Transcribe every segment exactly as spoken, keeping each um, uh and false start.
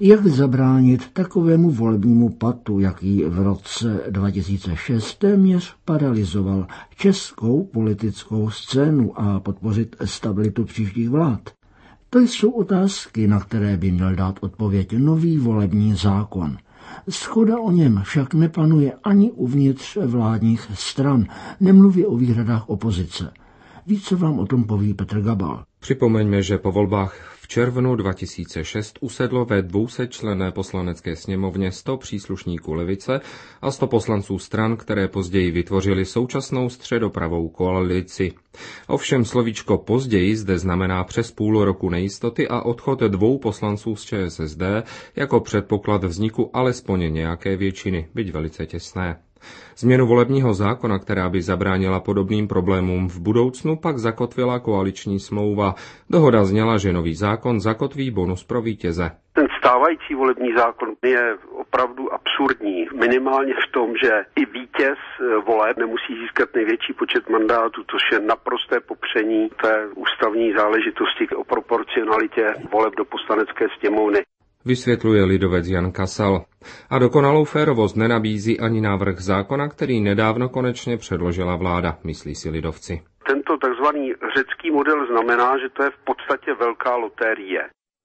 Jak zabránit takovému volebnímu patu, jaký v roce dva tisíce šest téměř paralyzoval českou politickou scénu a podpořit stabilitu příštích vlád? To jsou otázky, na které by měl dát odpověď nový volební zákon. Shoda o něm však nepanuje ani uvnitř vládních stran, nemluví o výhradách opozice. Více vám o tom poví Petr Gabal. Připomeňme, že po volbách v červnu dva tisíce šest usedlo ve dvousetčlenné poslanecké sněmovně sto příslušníků levice a sto poslanců stran, které později vytvořily současnou středopravou koalici. Ovšem slovíčko později zde znamená přes půl roku nejistoty a odchod dvou poslanců z ČSSD jako předpoklad vzniku alespoň nějaké většiny, byť velice těsné. Změnu volebního zákona, která by zabránila podobným problémům v budoucnu, pak zakotvila koaliční smlouva. Dohoda zněla, že nový zákon zakotví bonus pro vítěze. Ten stávající volební zákon je opravdu absurdní. Minimálně v tom, že i vítěz voleb nemusí získat největší počet mandátů, což je naprosté popření té ústavní záležitosti o proporcionalitě voleb do poslanecké sněmovny. Vysvětluje lidovec Jan Kasal. A dokonalou férovost nenabízí ani návrh zákona, který nedávno konečně předložila vláda, myslí si lidovci. Tento takzvaný řecký model znamená, že to je v podstatě velká loterie.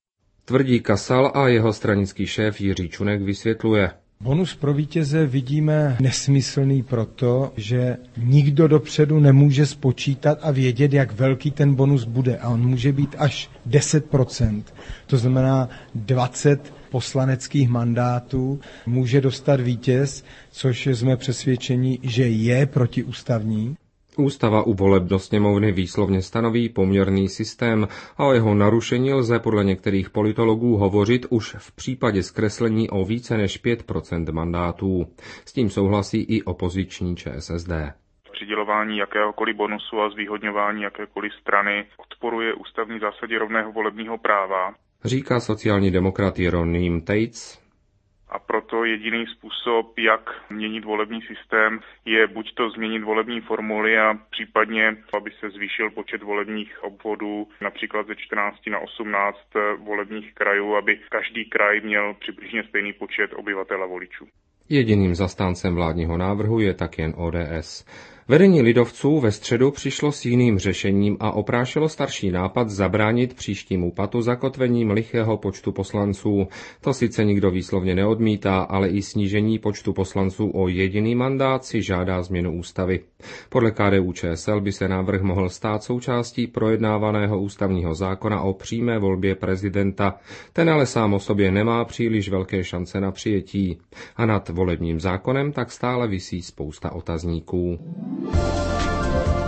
Tvrdí Kasal a jeho stranický šéf Jiří Čunek vysvětluje. Bonus pro vítěze vidíme nesmyslný proto, že nikdo dopředu nemůže spočítat a vědět, jak velký ten bonus bude. A on může být až deset procent. To znamená dvacet poslaneckých mandátů může dostat vítěz, což jsme přesvědčeni, že je protiústavní. Ústava u voleb do sněmovny výslovně stanoví poměrný systém a o jeho narušení lze podle některých politologů hovořit už v případě zkreslení o více než pět procent mandátů. S tím souhlasí i opoziční ČSSD. Přidělování jakéhokoliv bonusu a zvýhodňování jakékoliv strany odporuje ústavní zásadě rovného volebního práva, říká sociální demokrat Jeroným Tejc. A proto jediný způsob, jak měnit volební systém, je buď to změnit volební formuly a případně, aby se zvýšil počet volebních obvodů, například ze čtrnácti na osmnáct volebních krajů, aby každý kraj měl přibližně stejný počet obyvatel a voličů. Jediným zastáncem vládního návrhu je tak jen O D S. Vedení lidovců ve středu přišlo s jiným řešením a oprášilo starší nápad zabránit příštímu patu zakotvením lichého počtu poslanců. To sice nikdo výslovně neodmítá, ale i snížení počtu poslanců o jediný mandát si žádá změnu ústavy. Podle K D U Č S L by se návrh mohl stát součástí projednávaného ústavního zákona o přímé volbě prezidenta. Ten ale sám o sobě nemá příliš velké šance na přijetí. A nad volebním zákonem tak stále visí spousta otazníků.